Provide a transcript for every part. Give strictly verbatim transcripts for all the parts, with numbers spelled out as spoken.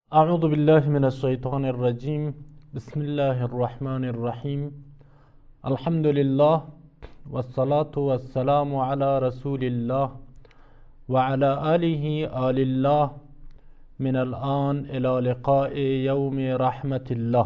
أعوذ بالله من الشيطان الرجيم. بسم الله الرحمن الرحيم. الحمد لله والصلاة والسلام على رسول الله وعلى آله آل الله من الآن إلى لقاء يوم رحمة الله.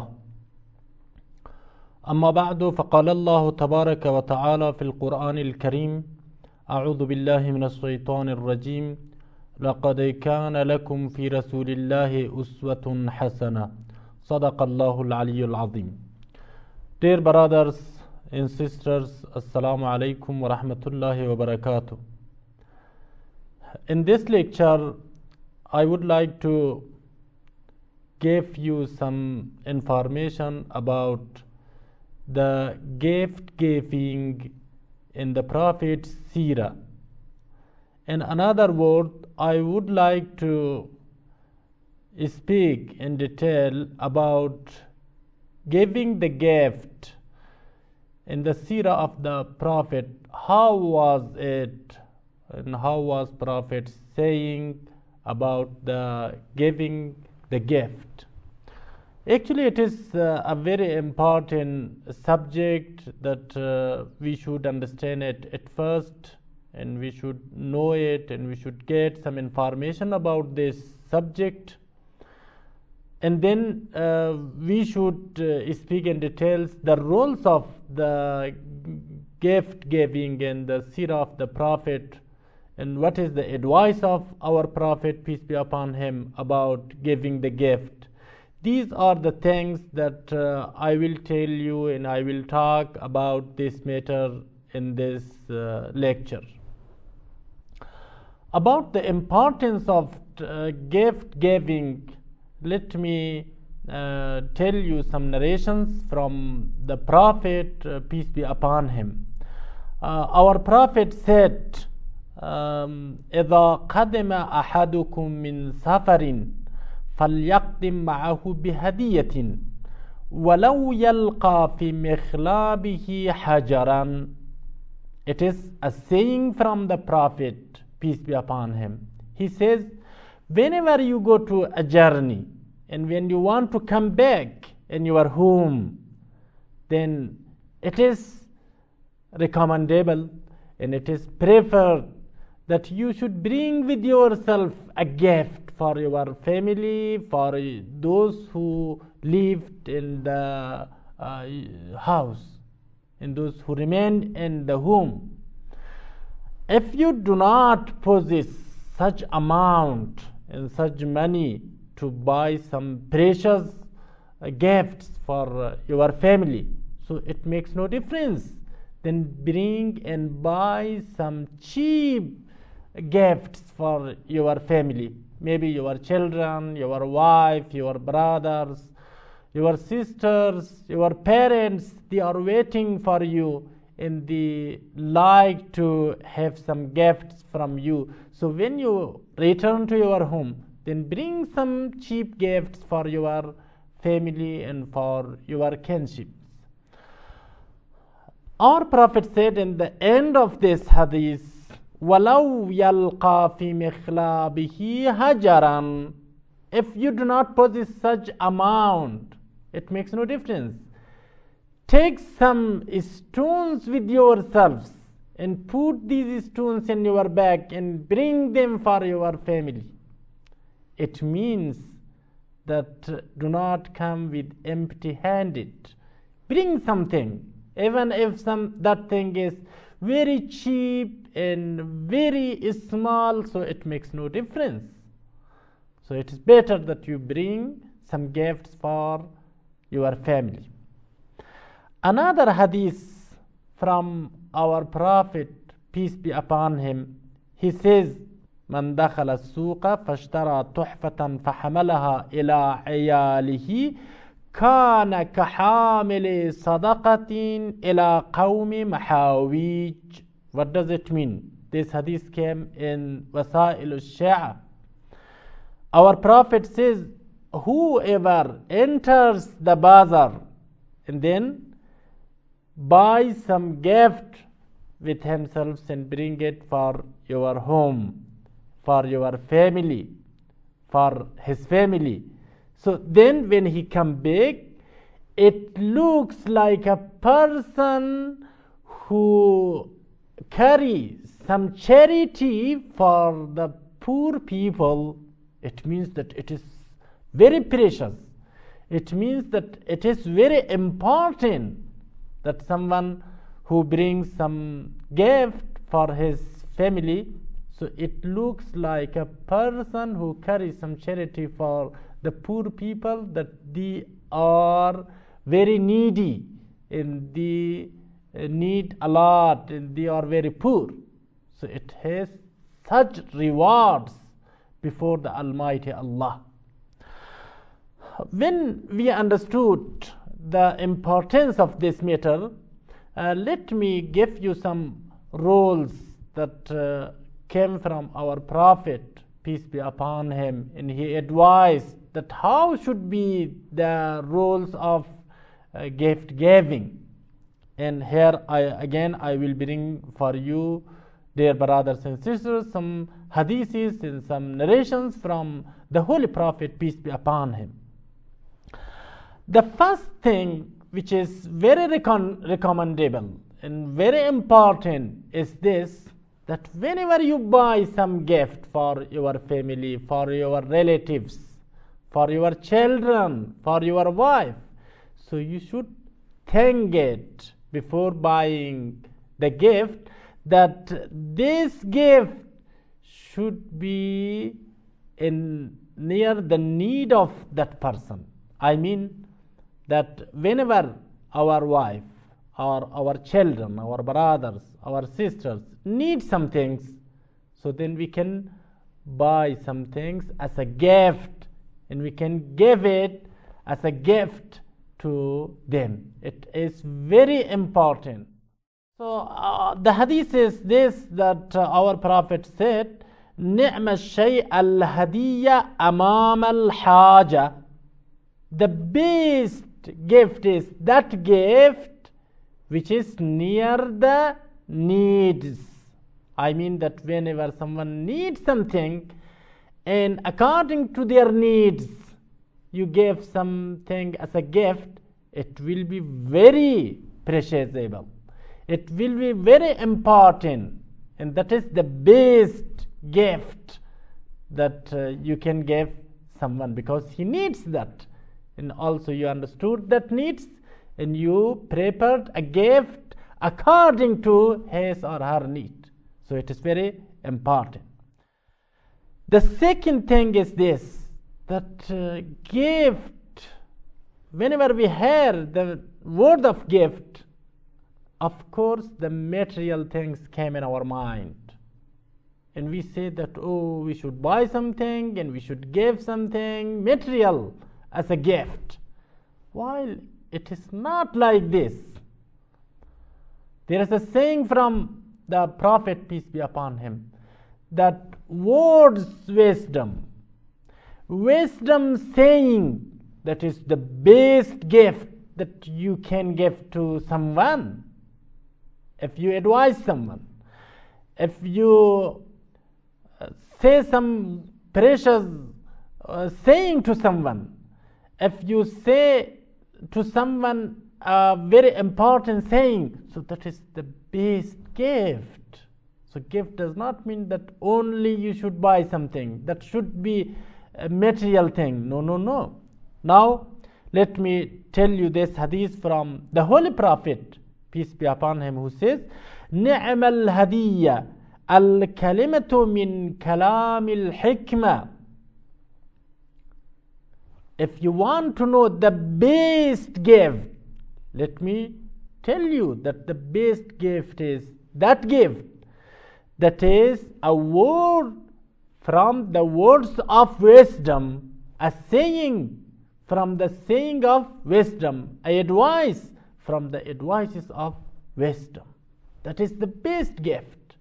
أما بعد، فقال الله تبارك وتعالى في القرآن الكريم: أعوذ بالله من الشيطان الرجيم. لقد كان لكم في رسول الله أسوة حسنة. صدق الله العلي العظيم. Dear brothers and sisters, Assalamu alaikum wa rahmatullahi wa barakatuh. In this lecture, I would like to give you some information about the gift giving in the Prophet's seerah. In another word, I would like to speak in detail about giving the gift in the seerah of the Prophet. How was it, and how was Prophet saying about the giving the gift? Actually, it is uh, a very important subject that uh, we should understand it at first, and we should know it, and we should get some information about this subject, and then uh, we should uh, speak in details the roles of the gift giving and the seerah of the Prophet, and what is the advice of our Prophet, peace be upon him, about giving the gift. These are the things that uh, I will tell you, and I will talk about this matter in this uh, lecture. About the importance of uh, gift giving, let me uh, tell you some narrations from the Prophet, uh, peace be upon him. Uh, our Prophet said, um, إِذَا قَدِمَ أَحَدُكُم مِّن سَفَرٍ فَلْيَقْدِمْ مَعَهُ بِهَدِيَّةٍ وَلَوْ يَلْقَى فِي مِخْلَابِهِ حَجَرًا. It is a saying from the Prophet, peace be upon him. He says, whenever you go to a journey and when you want to come back in your home, then it is recommendable and it is preferred that you should bring with yourself a gift for your family, for those who lived in the uh, house, and those who remained in the home. If you do not possess such amount and such money to buy some precious uh, gifts for uh, your family, so it makes no difference. Then bring and buy some cheap gifts for your family. Maybe your children, your wife, your brothers, your sisters, your parents, they are waiting for you, and they like to have some gifts from you. So when you return to your home, then bring some cheap gifts for your family and for your kinships. Our Prophet said in the end of this hadith, وَلَوْ يَلْقَى فِي مِخْلَابِهِ هَجَرًا. If you do not possess such amount, it makes no difference. Take some stones with yourselves and put these stones in your bag and bring them for your family. It means that uh, do not come with empty handed. Bring something, even if some that thing is very cheap and very small, so it makes no difference. So it is better that you bring some gifts for your family. Another hadith from our Prophet, peace be upon him, he says, من دخل السوق فاشترى تحفة فحملها إلى عياله كان كحامل صدقة إلى قوم محاويج. What does it mean? This hadith came in Wasa'il al-Sha'a. Our Prophet says, whoever enters the bazaar and then buy some gift with himself and bring it for your home, for your family, for his family, So then when he come back, it looks like a person who carries some charity for the poor people. It means that it is very precious. It means that it is very important that someone who brings some gift for his family. So it looks like a person who carries some charity for the poor people, that they are very needy and they need a lot and they are very poor. So it has such rewards before the Almighty Allah. When we understood the importance of this matter, uh, let me give you some rules that uh, came from our Prophet, peace be upon him, and he advised that how should be the rules of uh, gift giving. And here I again I will bring for you, dear brothers and sisters, some hadiths and some narrations from the Holy Prophet, peace be upon him. The first thing which is very recon- recommendable and very important is this, that whenever you buy some gift for your family, for your relatives, for your children, for your wife, so you should thank it before buying the gift, that this gift should be in near the need of that person. I mean that whenever our wife or our children, our brothers, our sisters need some things, so then we can buy some things as a gift and we can give it as a gift to them. It is very important. So uh, the hadith is this, that uh, our Prophet said, نِعْمَ الشَّيْءَ الْهَدِيَّ أَمَامَ الْحَاجَةِ. The best gift is that gift which is near the needs. I mean that whenever someone needs something, and according to their needs, you give something as a gift, it will be very preciable. It will be very important, and that is the best gift that uh, you can give someone, because he needs that. And also you understood that needs, and you prepared a gift according to his or her need. So it is very important. The second thing is this, that uh, gift, whenever we hear the word of gift, of course the material things came in our mind. And we say that, oh, we should buy something and we should give something material as a gift. While it is not like this. There is a saying from the Prophet, peace be upon him, that words wisdom, wisdom saying, that is the best gift that you can give to someone. If you advise someone, if you say some precious uh, saying to someone, if you say to someone a very important saying, so that is the best gift. So gift does not mean that only you should buy something, that should be a material thing. No, no, no. Now let me tell you this hadith from the Holy Prophet, peace be upon him, who says, نعم الهدية الكلمة من كلام الحكمة. If you want to know the best gift, let me tell you that the best gift is that gift that is a word from the words of wisdom, a saying from the saying of wisdom, a advice from the advices of wisdom. That is the best gift.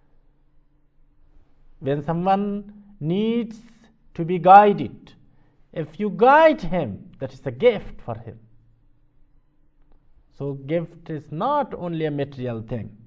When someone needs to be guided, if you guide him, that is a gift for him. So gift is not only a material thing.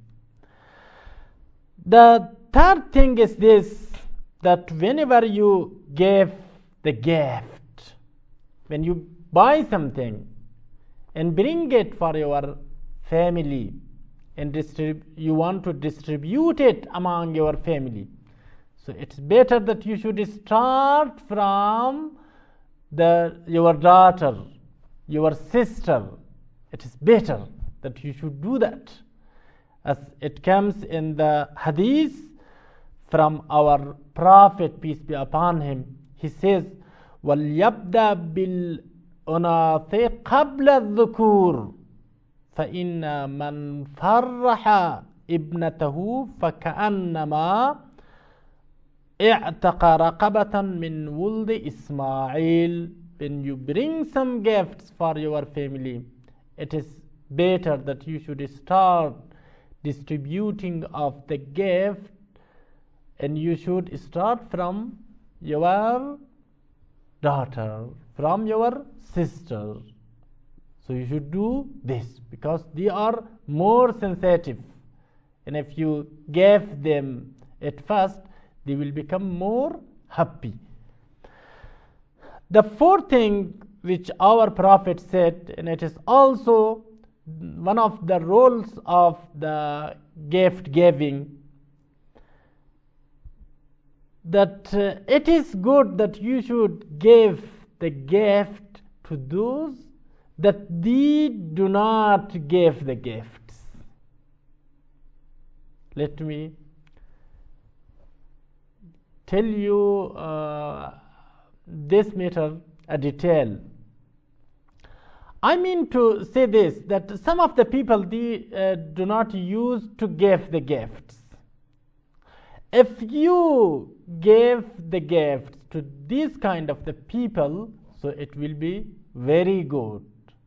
The third thing is this, that whenever you give the gift, when you buy something and bring it for your family and distrib- you want to distribute it among your family, so it's better that you should start from the your daughter, your sister. It is better that you should do that, as it comes in the hadith from our Prophet, peace be upon him. He says, وَلْيَبْدَأْ بِالْأُنَاثِ قَبْلَ الذُّكُورِ فَإِنَّ مَنْ فَرَّحَ ابْنَتَهُ فَكَأَنَّمَا اعْتَقَ رَقَبَةً مِنْ وُلْدِ إِسْمَاعِيلِ. When you bring some gifts for your family, it is better that you should start distributing of the gift, and you should start from your daughter, from your sister. So you should do this because they are more sensitive, and if you give them at first, they will become more happy. The fourth thing which our Prophet said, and it is also one of the roles of the gift giving, that uh, it is good that you should give the gift to those that they do not give the gifts. Let me tell you uh, this matter a detail. I mean to say this, that some of the people, they uh, do not use to give the gifts. If you give the gifts to these kind of the people, so it will be very good.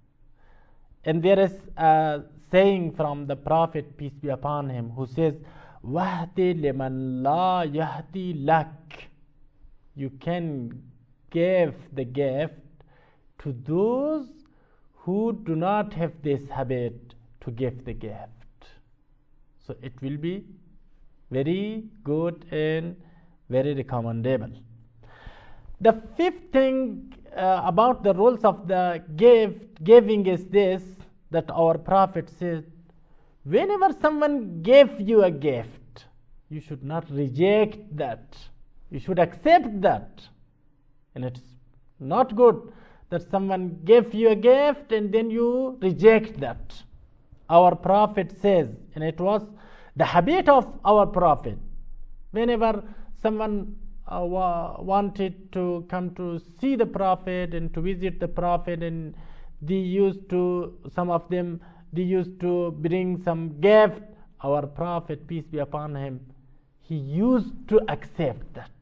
And there is a saying from the Prophet, peace be upon him, who says, وَهْدِ لِمَنْ لَا يَهْدِ لَكَ. You can give the gift to those who do not have this habit to give the gift. So it will be very good and very recommendable. The fifth thing uh, about the rules of the gift giving is this, that our Prophet said, whenever someone gave you a gift, you should not reject that. You should accept that. And it's not good that someone gave you a gift and then you reject that. Our Prophet says, and it was the habit of our Prophet, whenever someone uh, wa- wanted to come to see the Prophet and to visit the Prophet, and they used to, some of them, they used to bring some gift, our Prophet, peace be upon him, he used to accept that.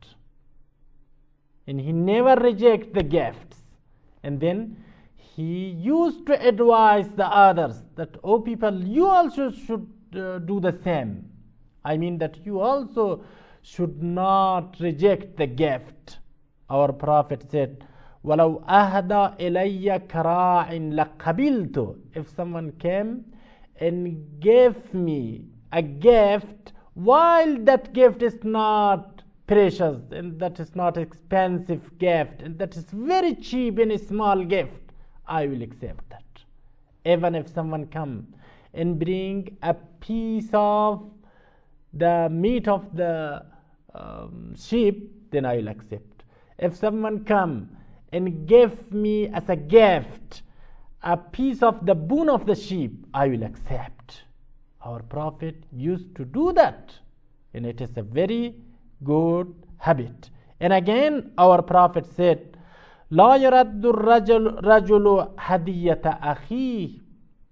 And he never reject the gifts. And then he used to advise the others that, oh people, you also should uh, do the same. I mean that you also should not reject the gift. Our Prophet said, وَلَوْ أَهْدَى إِلَيَّ كَرَاعٍ لَقَبِلْتُ. If someone came and gave me a gift, while that gift is not precious and that is not expensive gift and that is very cheap and a small gift, I will accept that. Even if someone come and bring a piece of the meat of the um, sheep, then I will accept. If someone come and give me as a gift a piece of the bone of the sheep, I will accept. Our Prophet used to do that, and it is a very good habit. And again our Prophet said, لا يرد الرجل رجل هدية أخيه.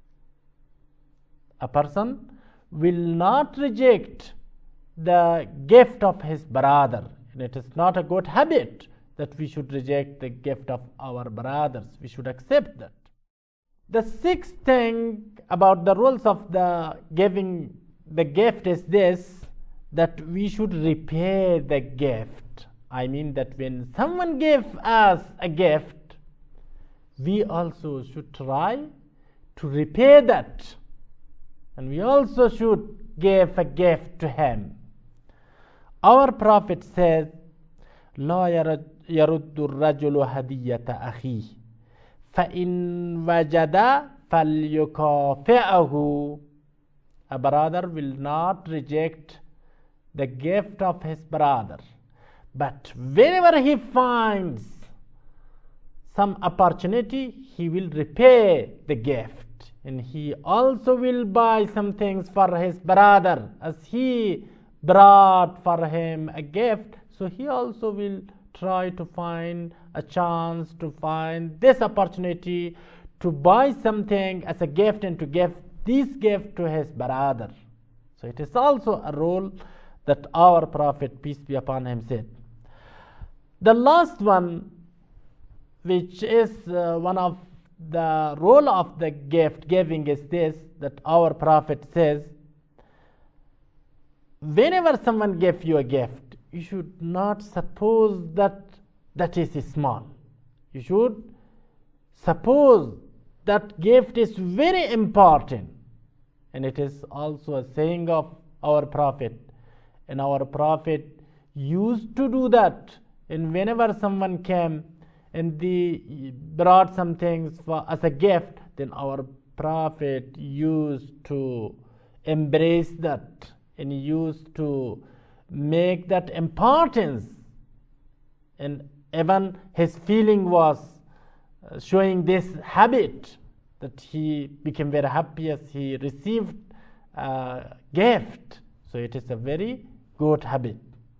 A person will not reject the gift of his brother, and it is not a good habit that we should reject the gift of our brothers. We should accept that. The sixth thing about the rules of the giving the gift is this, that we should repay the gift. I mean that when someone gives us a gift, we also should try to repay that, and we also should give a gift to him. Our Prophet says, لا يرد الرجل هدية أخيه. فَإِنْ وَجَدَ فَلْيُكَافِئَهُ. A brother will not reject the gift of his brother, but whenever he finds some opportunity, he will repay the gift, and he also will buy some things for his brother, as he brought for him a gift, so he also will try to find a chance to find this opportunity to buy something as a gift and to give this gift to his brother. So it is also a role that our Prophet, peace be upon him, said. The last one, which is uh, one of the role of the gift giving, is this, that our Prophet says, whenever someone gives you a gift, you should not suppose that that is small. You should suppose that gift is very important. And it is also a saying of our Prophet. And our Prophet used to do that. And whenever someone came and they brought some things for, as a gift, then our Prophet used to embrace that and used to make that importance. And even his feeling was uh, showing this habit, that he became very happy as he received a gift. So it is a very good habit.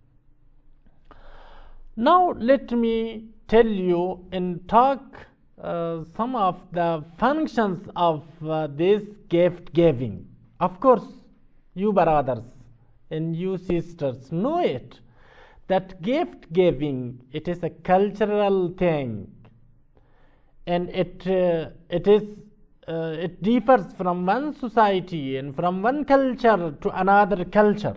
Now let me tell you and talk uh, some of the functions of uh, this gift giving. Of course, you brothers and you sisters know it, that gift giving, it is a cultural thing, and it uh, it is uh, it differs from one society and from one culture to another culture.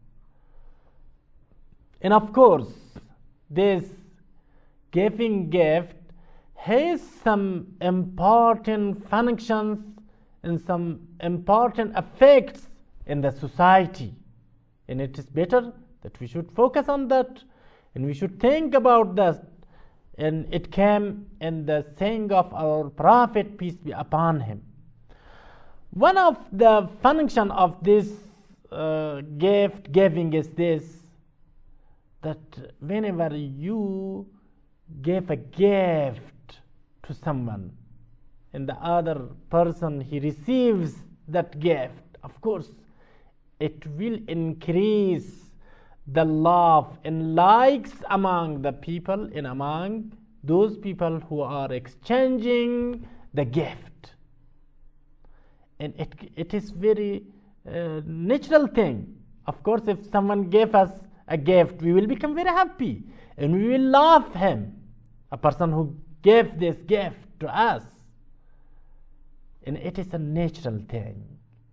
And of course, this giving gift has some important functions and some important effects in the society, and it is better that we should focus on that and we should think about that. And it came in the saying of our Prophet, peace be upon him. One of the function of this uh, gift giving is this, that whenever you give a gift to someone and the other person, he receives that gift, of course it will increase the love and likes among the people and among those people who are exchanging the gift. And it, it is very uh, natural thing. Of course, if someone gave us a gift, we will become very happy and we will love him, a person who gave this gift to us. And it is a natural thing.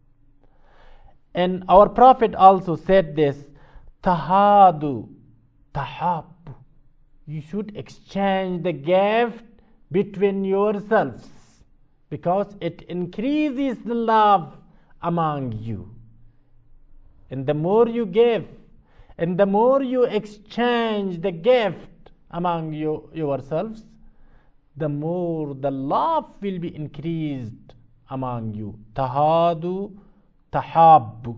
And our Prophet also said this, tahadu, tahabbu. You should exchange the gift between yourselves, because it increases the love among you. And the more you give, and the more you exchange the gift among you yourselves, the more the love will be increased among you. Tahadu, tahabbu.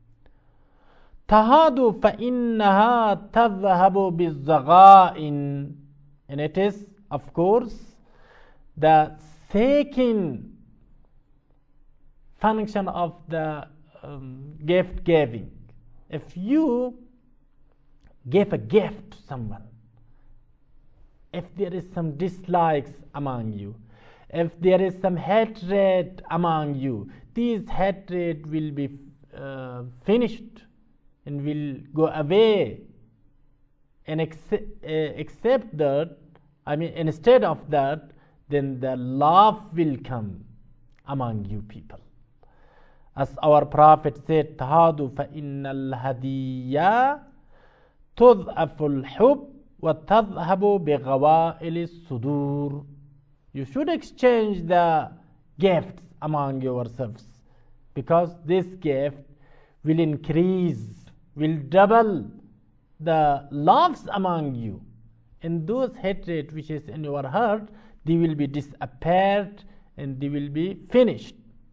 Tahadu فَإِنَّهَا تَذْهَبُ بِالزَّغَائِنِ. And it is, of course, the second function of the um, gift giving. If you give a gift to someone, if there is some dislikes among you, if there is some hatred among you, this hatred will be uh, finished and will go away. And except, uh, except that, I mean, instead of that, then the love will come among you people. As our Prophet said, Tahadu فَإِنَّ الْهَدِيَّةَ تُضْعَفُ الْحُبِّ وَتَذْهَبُ بِغَوَائِلِ الصُّدُورِ. You should exchange the gifts among yourselves, because this gift will increase, will double the loves among you. And those hatred which is in your heart, they will be disappeared and they will be finished.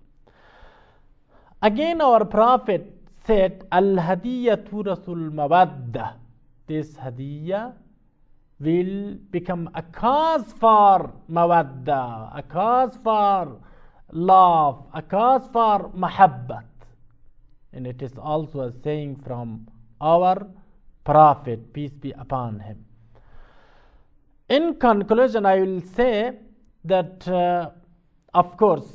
Again, our Prophet said, Al-Hadiyya turasul mawadda. This Hadiyya will become a cause for mawadda, a cause for love, a cause for mahabbat. And it is also a saying from our Prophet, peace be upon him. In conclusion, I will say that, uh, of course,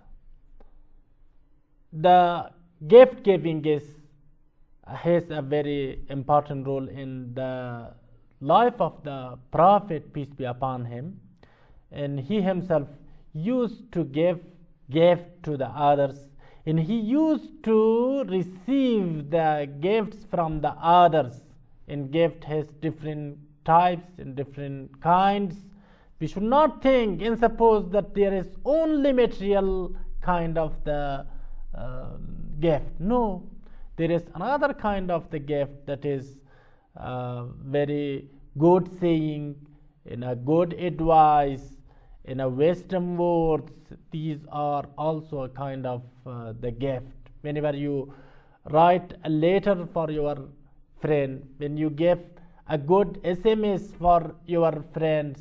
the gift giving is has a very important role in the life of the Prophet, peace be upon him, and he himself used to give gift to the others, and he used to receive the gifts from the others, and gift has different types and different kinds. We should not think and suppose that there is only material kind of the uh, gift. No, there is another kind of the gift that is uh, very good saying, in a good advice, in a wisdom words. These are also a kind of uh, the gift. Whenever you write a letter for your friend, when you give a good S M S for your friends,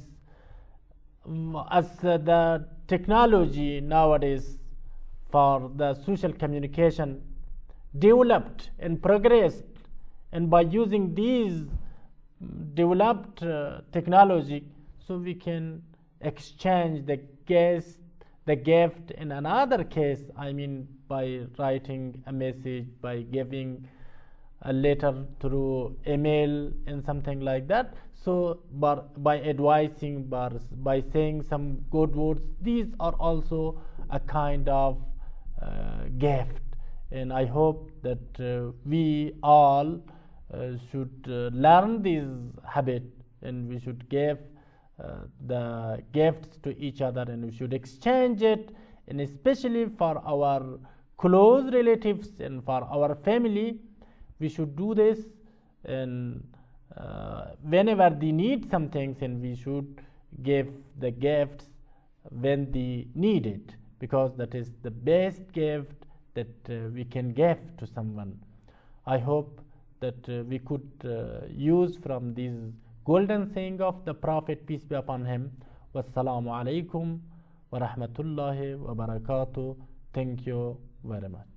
as uh, the technology nowadays for the social communication developed and progressed, and by using these developed uh, technology, so we can exchange the guest, the gift. In another case, I mean by writing a message, by giving a letter through email and something like that. So by, by advising, by, by saying some good words, these are also a kind of uh, gift. And I hope that uh, we all uh, should uh, learn this habit, and we should give uh, the gifts to each other, and we should exchange it, and especially for our close relatives and for our family, we should do this. And uh, whenever they need some things, and we should give the gifts when they need it, because that is the best gift that uh, we can give to someone. I hope that uh, we could uh, use from this golden saying of the Prophet, peace be upon him. Wassalamu alaikum wa rahmatullahi wa barakatuh. Thank you very much.